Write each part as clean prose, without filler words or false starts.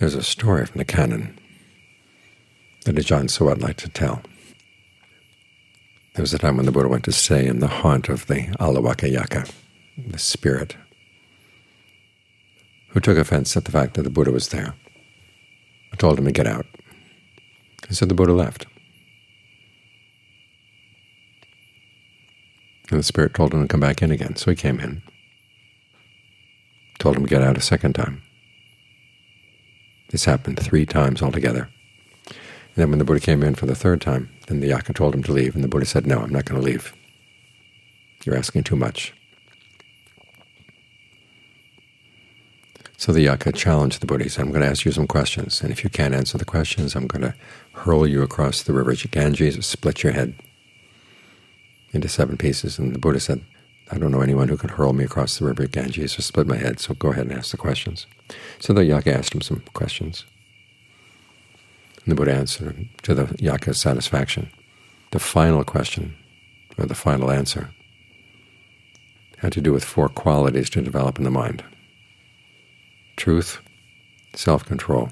There's a story from the canon that Ajahn Suwat liked to tell. There was a time when the Buddha went to stay in the haunt of the Alavakayaka, the spirit, who took offense at the fact that the Buddha was there. I told him to get out. And so the Buddha left. And the spirit told him to come back in again. So he came in, told him to get out a second time. This happened 3 times altogether. And then when the Buddha came in for the 3rd time, then the Yaka told him to leave, and the Buddha said, "No, I'm not going to leave. You're asking too much." So the Yaka challenged the Buddha. He said, "I'm going to ask you some questions, and if you can't answer the questions, I'm going to hurl you across the river Ganges or split your head into 7 pieces." And the Buddha said, "I don't know anyone who can hurl me across the river Ganges or split my head, so go ahead and ask the questions." So the Yaka asked him some questions. And the Buddha answered to the Yaka's satisfaction. The final question, or the final answer, had to do with 4 qualities to develop in the mind: truth, self-control,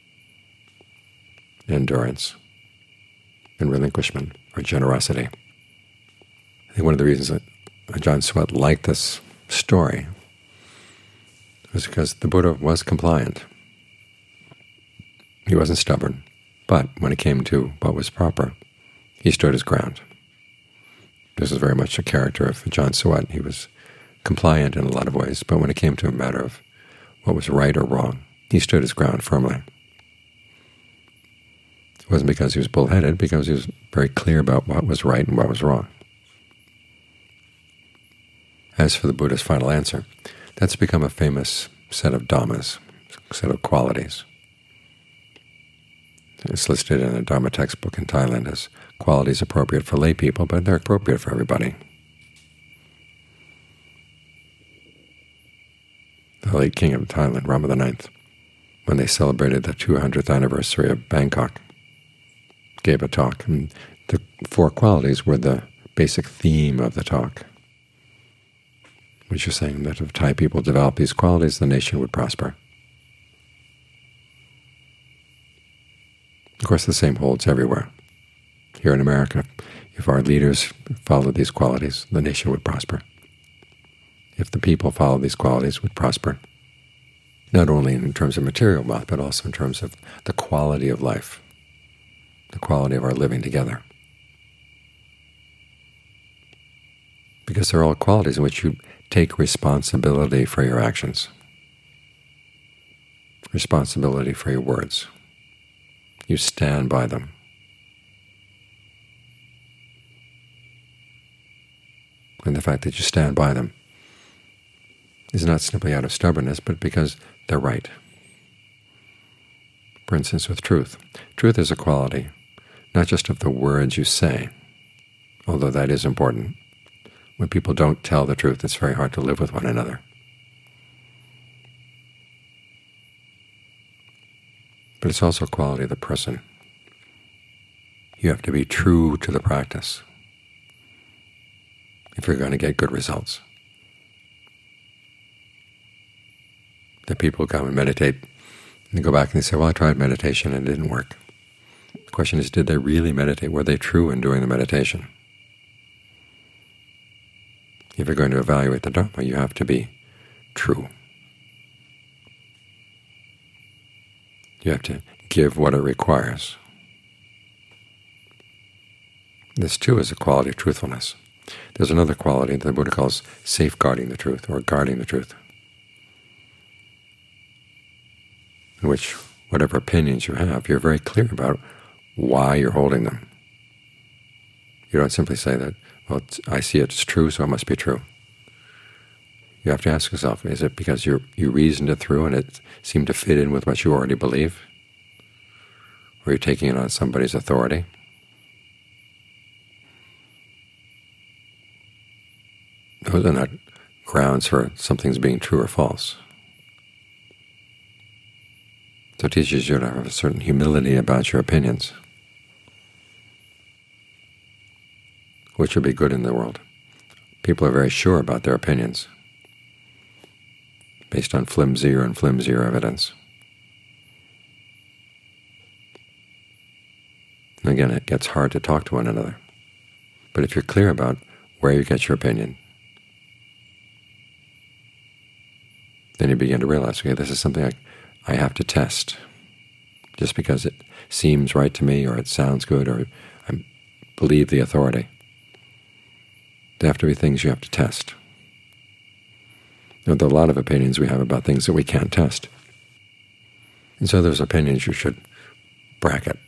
endurance, and relinquishment, or generosity. I think one of the reasons that Ajahn Suwat liked this story was because the Buddha was compliant. He wasn't stubborn, but when it came to what was proper, he stood his ground. This is very much a character of Ajahn Suwat. He was compliant in a lot of ways, but when it came to a matter of what was right or wrong, he stood his ground firmly. It wasn't because he was bullheaded, because he was very clear about what was right and what was wrong. As for the Buddha's final answer, that's become a famous set of dhammas, set of qualities. It's listed in a Dharma textbook in Thailand as qualities appropriate for lay people, but they're appropriate for everybody. The late king of Thailand, Rama IX, when they celebrated the 200th anniversary of Bangkok, gave a talk, and the 4 qualities were the basic theme of the talk, which is saying that if Thai people develop these qualities, the nation would prosper. Of course, the same holds everywhere. Here in America, if our leaders followed these qualities, the nation would prosper. If the people followed these qualities, would prosper, not only in terms of material wealth, but also in terms of the quality of life, the quality of our living together. Because they're all qualities in which you take responsibility for your actions, responsibility for your words. You stand by them. And the fact that you stand by them is not simply out of stubbornness, but because they're right. For instance, with truth. Truth is a quality, not just of the words you say, although that is important. When people don't tell the truth, it's very hard to live with one another. But it's also a quality of the person. You have to be true to the practice if you're going to get good results. The people who come and meditate, and they go back and they say, "Well, I tried meditation and it didn't work." The question is, did they really meditate? Were they true in doing the meditation? If you're going to evaluate the Dharma, you have to be true. You have to give what it requires. This, too, is a quality of truthfulness. There's another quality that the Buddha calls safeguarding the truth, or guarding the truth, in which whatever opinions you have, you're very clear about why you're holding them. You don't simply say that, "Well, I see it's true, so it must be true." You have to ask yourself, is it because you reasoned it through and it seemed to fit in with what you already believe? Or are you taking it on somebody's authority? Those are not grounds for something's being true or false. So it teaches you to have a certain humility about your opinions, which will be good in the world. People are very sure about their opinions, based on flimsier and flimsier evidence. again, it gets hard to talk to one another. But if you're clear about where you get your opinion, then you begin to realize, okay, this is something I have to test. Just because it seems right to me, or it sounds good, or I believe the authority. There have to be things you have to test. There are a lot of opinions we have about things that we can't test. And so there's opinions you should bracket.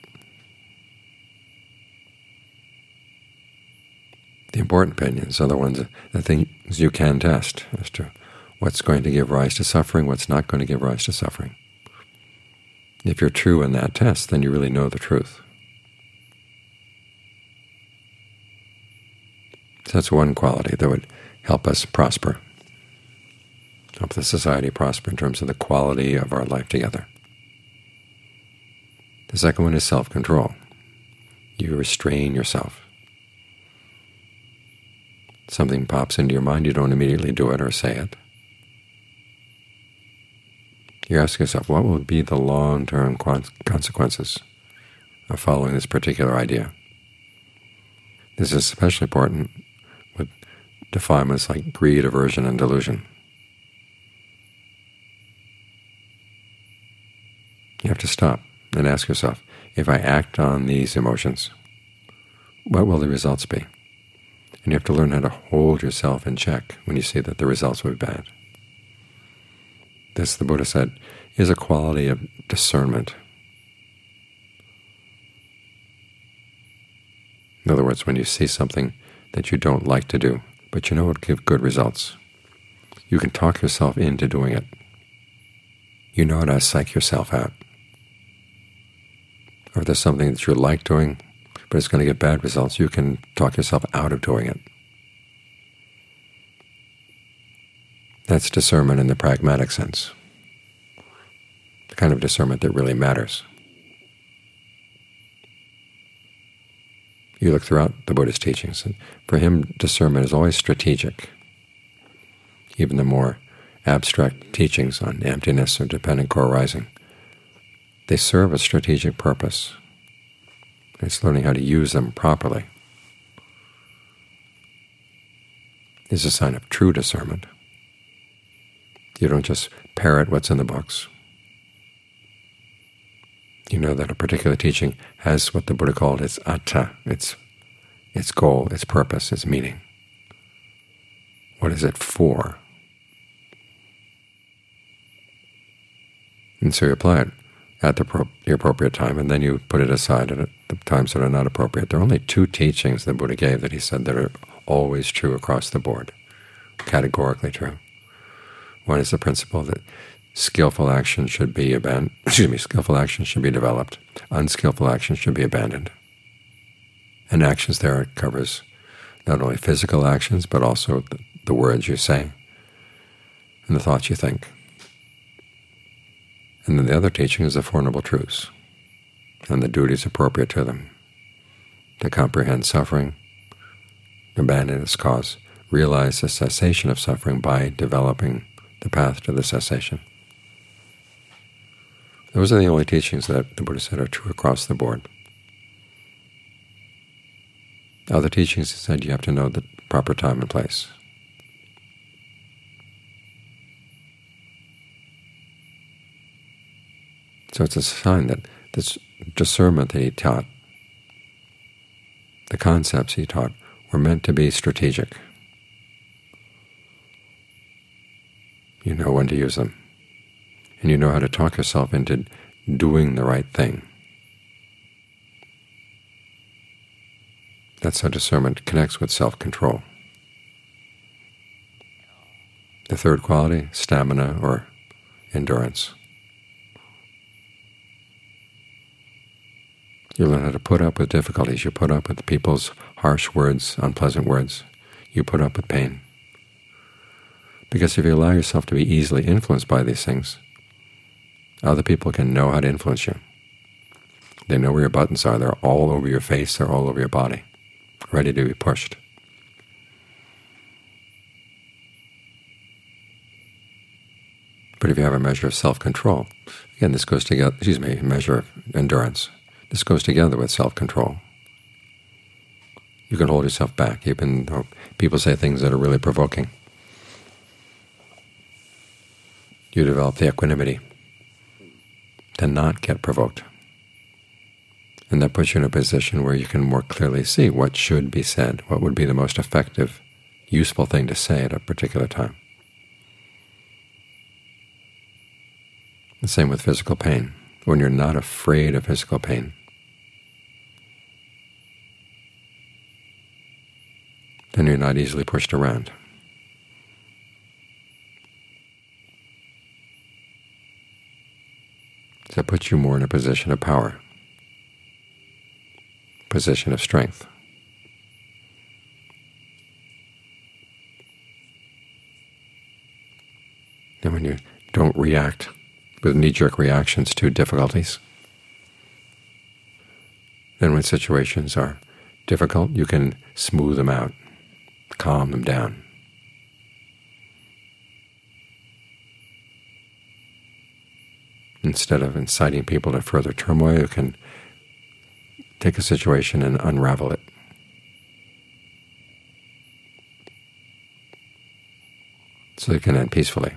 The important opinions are the ones, the things you can test as to what's going to give rise to suffering, what's not going to give rise to suffering. If you're true in that test, then you really know the truth. So that's one quality that would help us prosper, help the society prosper in terms of the quality of our life together. The second one is self-control. You restrain yourself. Something pops into your mind, you don't immediately do it or say it. You ask yourself, what will be the long-term consequences of following this particular idea? This is especially important with defilements like greed, aversion, and delusion. You have to stop and ask yourself, if I act on these emotions, what will the results be? And you have to learn how to hold yourself in check when you see that the results will be bad. This, the Buddha said, is a quality of discernment. In other words, when you see something that you don't like to do, but you know it will give good results, you can talk yourself into doing it. You know how to psych yourself out. Or if there's something that you like doing, but it's going to get bad results, you can talk yourself out of doing it. That's discernment in the pragmatic sense, the kind of discernment that really matters. You look throughout the Buddha's teachings, and for him discernment is always strategic. Even the more abstract teachings on emptiness or dependent co-arising, they serve a strategic purpose. It's learning how to use them properly. It's a sign of true discernment. You don't just parrot what's in the books. You know that a particular teaching has what the Buddha called its atta, its goal, its purpose, its meaning. What is it for? And so you apply it at the appropriate time, and then you put it aside at the times that are not appropriate. There are only two teachings the Buddha gave that he said that are always true across the board, categorically true. One is the principle that skillful action should be skillful action should be developed, unskillful action should be abandoned. And actions there it covers not only physical actions, but also the words you say and the thoughts you think. And then the other teaching is the Four Noble Truths and the duties appropriate to them: to comprehend suffering, abandon its cause, realize the cessation of suffering by developing the path to the cessation. Those are the only teachings that the Buddha said are true across the board. Other teachings, he said, you have to know the proper time and place. So it's a sign that this discernment that he taught, the concepts he taught, were meant to be strategic. You know when to use them, and you know how to talk yourself into doing the right thing. That's how discernment connects with self-control. The third quality, stamina or endurance. You learn how to put up with difficulties. You put up with people's harsh words, unpleasant words. You put up with pain. Because if you allow yourself to be easily influenced by these things, other people can know how to influence you. They know where your buttons are. They're all over your face. They're all over your body, ready to be pushed. But if you have a measure of self-control, again, this goes together, a measure of endurance. This goes together with self-control. You can hold yourself back, even though people say things that are really provoking. You develop the equanimity to not get provoked. And that puts you in a position where you can more clearly see what should be said, what would be the most effective, useful thing to say at a particular time. The same with physical pain. When you're not afraid of physical pain, then you're not easily pushed around. So that puts you more in a position of power, position of strength. And when you don't react with knee-jerk reactions to difficulties, then when situations are difficult, you can smooth them out, calm them down. Instead of inciting people to further turmoil, you can take a situation and unravel it. So you can end peacefully.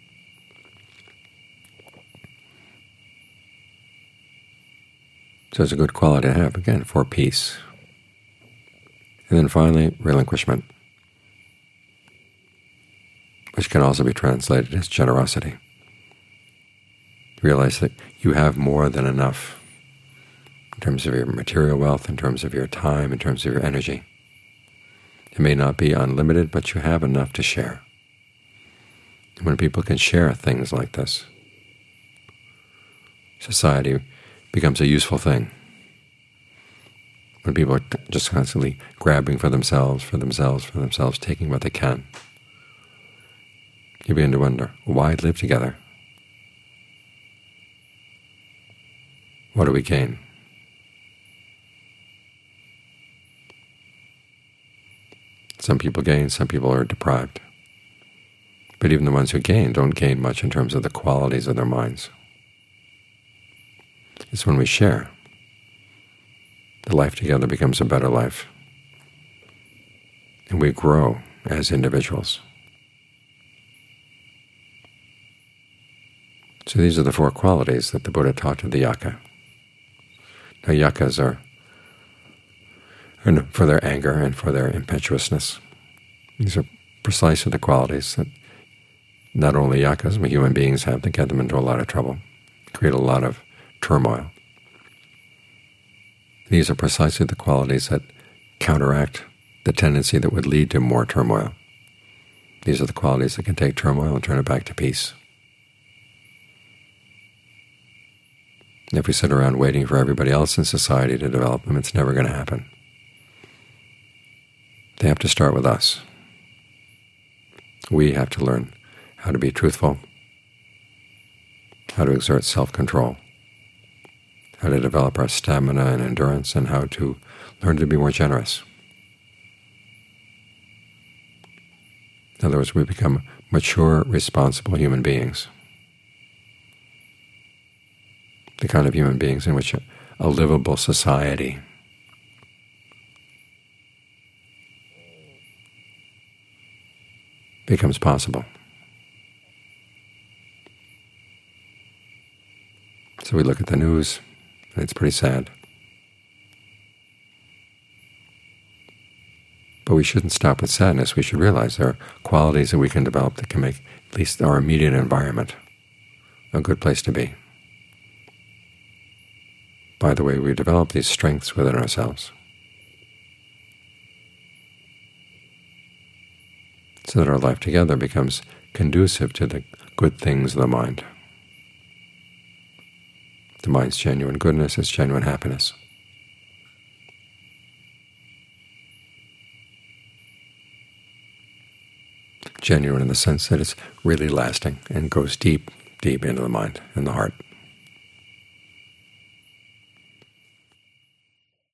So it's a good quality to have, again, for peace. And then finally, relinquishment, which can also be translated as generosity. Realize that you have more than enough in terms of your material wealth, in terms of your time, in terms of your energy. It may not be unlimited, but you have enough to share. And when people can share things like this, society becomes a useful thing. When people are just constantly grabbing for themselves, taking what they can, you begin to wonder, why live together? What do we gain? Some people gain, some people are deprived. But even the ones who gain don't gain much in terms of the qualities of their minds. It's when we share, the life together becomes a better life, and we grow as individuals. So these are the four qualities that the Buddha taught to the Yaka. Now Yakas are known for their anger and for their impetuousness. These are precisely the qualities that not only Yakas, but human beings have that get them into a lot of trouble, create a lot of turmoil. These are precisely the qualities that counteract the tendency that would lead to more turmoil. These are the qualities that can take turmoil and turn it back to peace. And if we sit around waiting for everybody else in society to develop them, it's never going to happen. They have to start with us. We have to learn how to be truthful, how to exert self-control, how to develop our stamina and endurance, and how to learn to be more generous. In other words, we become mature, responsible human beings, the kind of human beings in which a livable society becomes possible. So we look at the news, and it's pretty sad. But we shouldn't stop with sadness. We should realize there are qualities that we can develop that can make at least our immediate environment a good place to be. By the way, we develop these strengths within ourselves so that our life together becomes conducive to the good things of the mind. The mind's genuine goodness is genuine happiness. Genuine in the sense that it's really lasting and goes deep, deep into the mind and the heart.